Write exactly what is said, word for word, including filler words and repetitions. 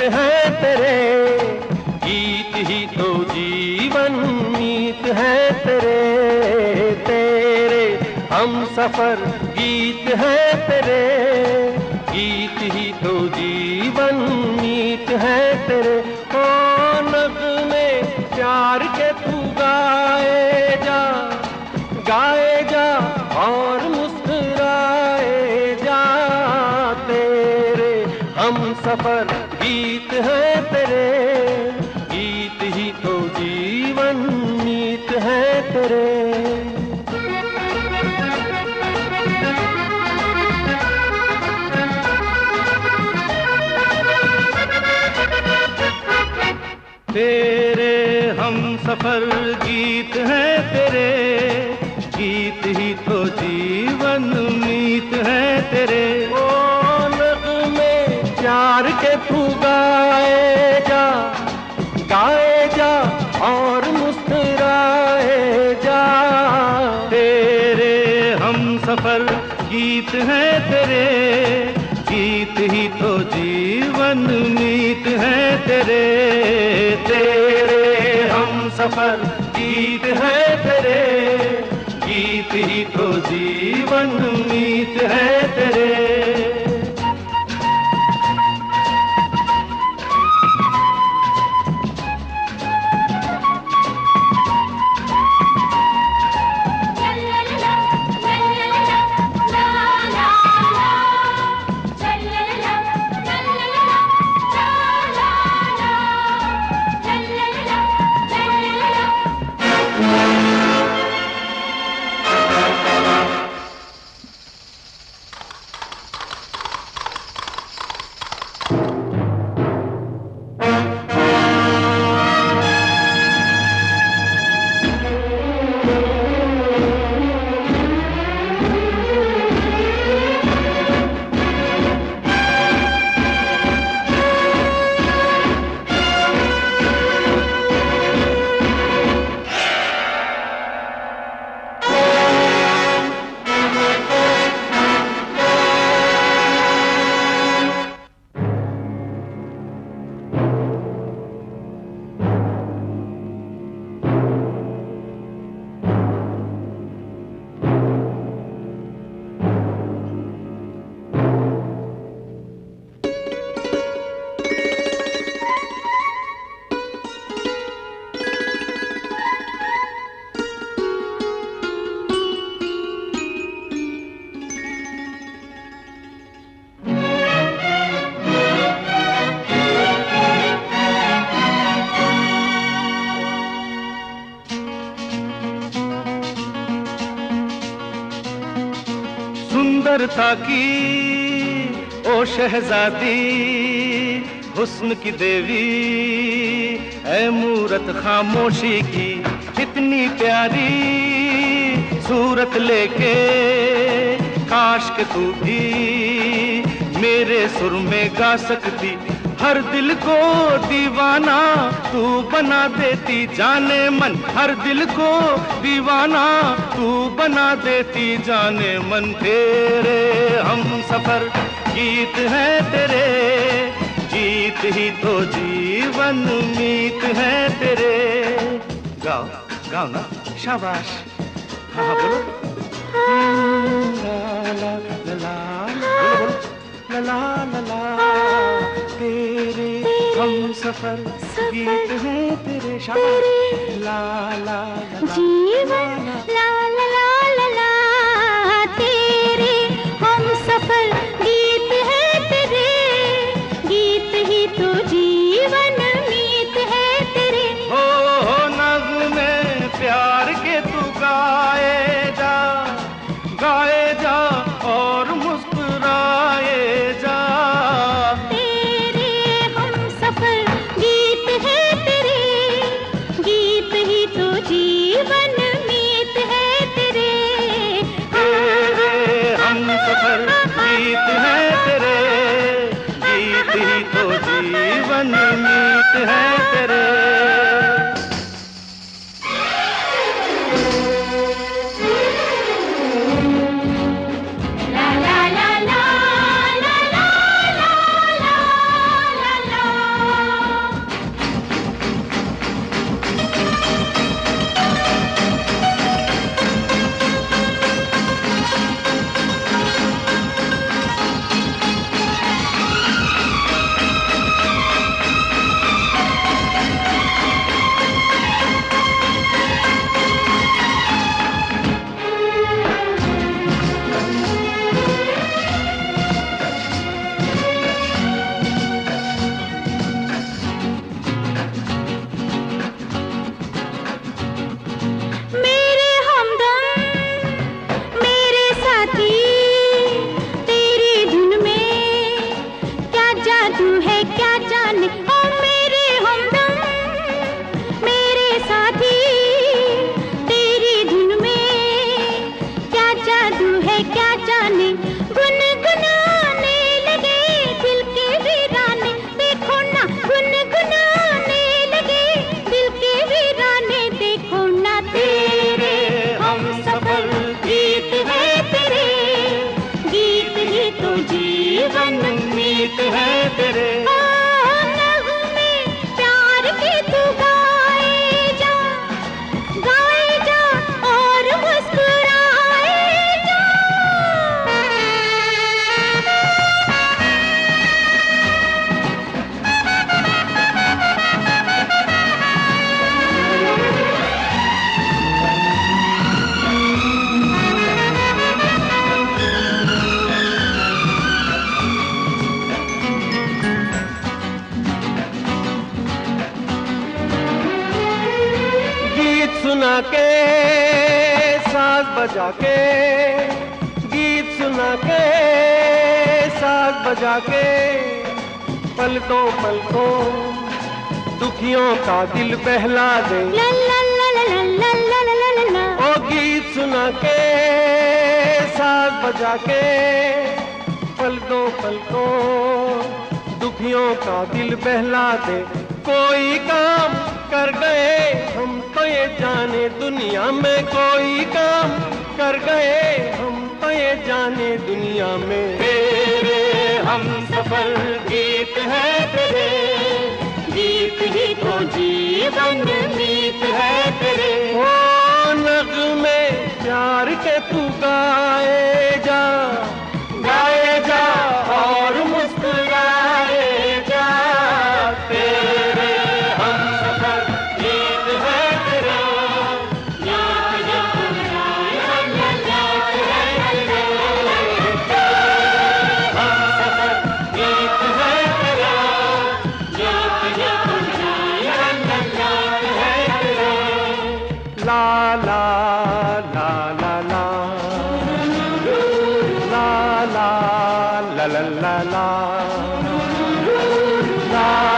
है तेरे, गीत ही तो जीवन मीत है तेरे। तेरे हम सफर गीत है तेरे, गीत ही तो जीवन मीत है तेरे। ओ नग़्मे प्यार के तू गाए जा, गाए जा और मुस्कुराए जा। तेरे हम सफर गीत है तेरे, गीत ही तो जीवन मीत है तेरे। तेरे हम सफर गीत है तेरे, गीत ही तो जीवन मीत है तेरे। ओ नग़्मे प्यार के तू गाए जा, गाए जा और मुस्कुराए जा। तेरे हम सफर गीत है तेरे, गीत ही तो जीवन मीत है तेरे। तेरे हम सफर गीत है तेरे, गीत ही तो जीवन मीत है तेरे। सुंदरता की ओ शहजादी, हुस्न की देवी, ऐ मूरत खामोशी की इतनी प्यारी सूरत लेके। काश के तू भी मेरे सुर में गा सकती, हर दिल को दीवाना तू बना देती। जाने मन हर दिल को दीवाना तू बना देती, जाने मन। तेरे हम सफर गीत है तेरे, गीत ही तो जीवन मीत है तेरे। गाओ गाओ ना, शाबाश। हाँ हाँ बोलो। ला ला ला ला, बोलो बोलो। ला ला ला ला, तेरे हम सफर गीत है तेरे। शाबाश। ला ला ला जीवन ला ला ला ला ला, तेरे हम सफर गीत है तेरे, गीत ही तो जीवन मीत है तेरे। हो हो नग़्मे प्यार के तू गाए जा, गाए जा और मुस्कुराए जा। तेरे हम सफर गीत है तेरे, गीत ही तो जीवन मीत सुना के साज बजा के, गीत सुना के साज बजा के, पलकों पलकों दुखियों का दिल बहला दे। ला ला ला ला ला ला ला ला ला ला। ओ गीत सुना के साज बजा के, पलकों पलकों दुखियों का दिल बहला दे। कोई काम कर गए हम तो ये जाने, दुनिया में कोई काम कर गए हम तो ये जाने, दुनिया में तेरे हम सफर गीत है तेरे, गीत ही तो जीवन मीत है तेरे। ओ नगमे प्यार के तू गाए जा, गाए जा और मुस्कुराए जा, तेरे हम सफर गीत है तेरे, याद याद याद याद है तेरे, हम सफर गीत है तेरे, याद याद याद याद है तेरे। ला ला ला ला ला ला ला ला ला ला ला।